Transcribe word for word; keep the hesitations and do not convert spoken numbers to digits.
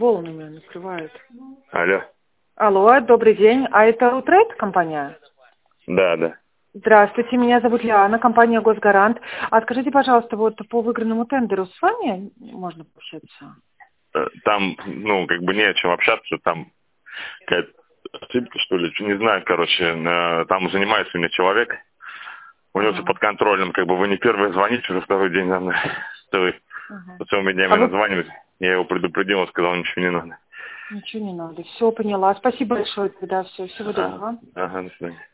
волнами накрывает. Алло. Алло, добрый день. А это Рутрейд компания? Да, да. Здравствуйте, меня зовут Лиана, компания Госгарант. А скажите, пожалуйста, вот по выигранному тендеру с вами можно пообщаться? Э, Там, ну, как бы не о чем общаться, там какая-то ошибка, что ли, не знаю, короче, э, там занимается у меня человек, у него все Ага. под контролем, как бы вы не первый звоните, уже второй день, наверное, что вы Ага. по целыми днями А вы... названиваете. Я его предупредил, он сказал, ничего не надо. Ничего не надо. Все, поняла. Спасибо большое тогда. Все, всего Ага, доброго. ага, до свидания.